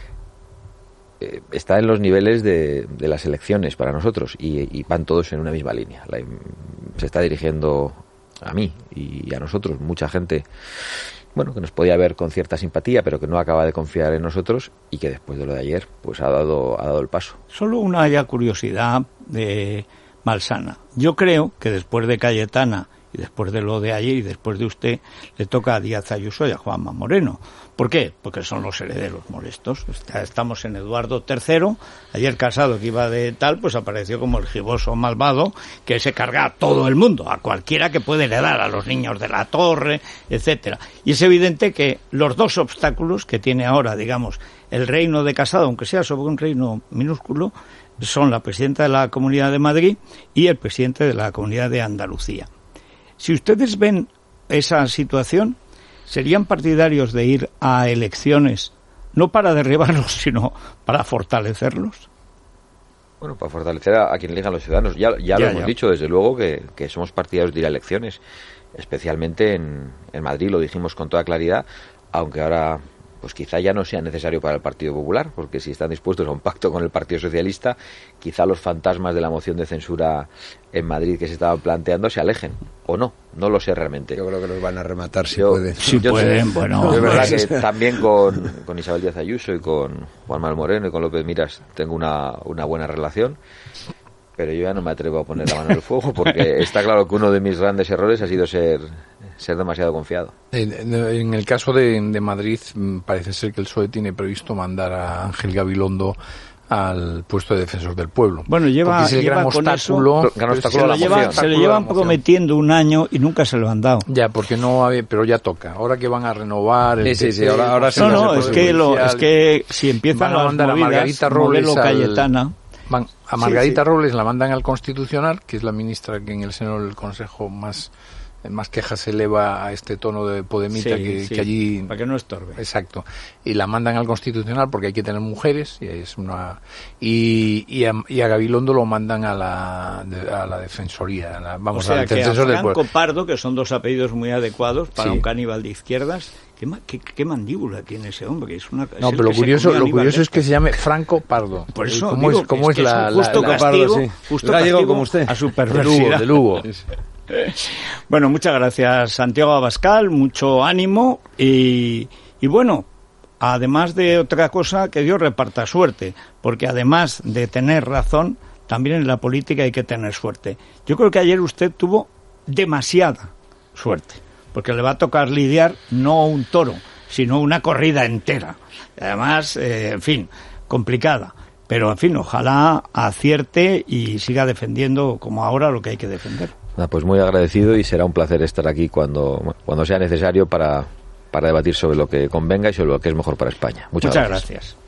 eh, está en los niveles de, de las elecciones para nosotros y, y van todos en una misma línea. La, se está dirigiendo a mí y a nosotros mucha gente, bueno, que nos podía ver con cierta simpatía, pero que no acaba de confiar en nosotros y que después de lo de ayer, pues ha dado, ha dado el paso. Solo una ya curiosidad de malsana. Yo creo que después de Cayetana y después de lo de ayer y después de usted, le toca a Díaz Ayuso y a Juanma Moreno. ¿Por qué? Porque son los herederos molestos. Estamos en Eduardo tercero. Ayer Casado, que iba de tal, pues apareció como el giboso malvado que se carga a todo el mundo, a cualquiera que puede heredar, a los niños de la torre, etcétera. Y es evidente que los dos obstáculos que tiene ahora, digamos, el reino de Casado, aunque sea sobre un reino minúsculo, son la presidenta de la Comunidad de Madrid y el presidente de la Comunidad de Andalucía. Si ustedes ven esa situación, ¿serían partidarios de ir a elecciones no para derribarlos, sino para fortalecerlos? Bueno, para fortalecer a, a quien elijan los ciudadanos. Ya, ya, ya lo hemos ya. dicho, desde luego, que, que somos partidarios de ir a elecciones, especialmente en, en Madrid, lo dijimos con toda claridad, aunque ahora pues quizá ya no sea necesario para el Partido Popular, porque si están dispuestos a un pacto con el Partido Socialista, quizá los fantasmas de la moción de censura en Madrid que se estaban planteando se alejen, o no, no lo sé realmente. Yo creo que los van a rematar si yo, pueden. Si yo pueden, sé, bueno. Es verdad que también con, con Isabel Díaz Ayuso y con Juan Manuel Moreno y con López Miras tengo una, una buena relación, pero yo ya no me atrevo a poner la mano en el fuego, porque está claro que uno de mis grandes errores ha sido ser ser demasiado confiado. En, en el caso de, de Madrid, parece ser que el P S O E tiene previsto mandar a Ángel Gabilondo al puesto de defensor del pueblo. Bueno, lleva, es el lleva gran con obstáculo, eso, gran obstáculo se, lo lleva, se le llevan prometiendo un año y nunca se lo han dado. Ya, porque no había, pero ya toca. Ahora que van a renovar el sí, sí, sí, ahora, ahora no, no, es que lo, es que si empiezan van a mandar las movidas, a Margarita Robles al, Cayetana, van, a Margarita sí, sí. Robles la mandan al Constitucional, que es la ministra que en el seno del Consejo más más quejas se eleva a este tono de podemita sí, que, sí, que allí... para que no estorbe. Exacto. Y la mandan al Constitucional porque hay que tener mujeres, y es una y, y, a, y a Gabilondo lo mandan a la, a la Defensoría. A la, vamos, o sea, al que defensor a del Franco pueblo. Pardo, que son dos apellidos muy adecuados para sí. un caníbal de izquierdas. ¿Qué, qué, qué mandíbula tiene ese hombre? Es una, no, es pero lo curioso, lo curioso es que se llame Franco Pardo. Por eso ¿Cómo digo es, cómo es, es la, es un justo la, la castigo, Pardo, sí. justo Gallego castigo como usted. a su perversidad. De Lugo, de Lugo. Bueno, muchas gracias, Santiago Abascal, mucho ánimo y, y bueno, además de otra cosa, que Dios reparta suerte, porque además de tener razón, también en la política hay que tener suerte. Yo creo que ayer usted tuvo demasiada suerte, porque le va a tocar lidiar no un toro, sino una corrida entera. Además, eh, en fin, complicada. Pero, en fin, ojalá acierte y siga defendiendo como ahora lo que hay que defender. Ah, pues muy agradecido y será un placer estar aquí cuando, cuando sea necesario para, para debatir sobre lo que convenga y sobre lo que es mejor para España. Muchas, Muchas gracias. gracias.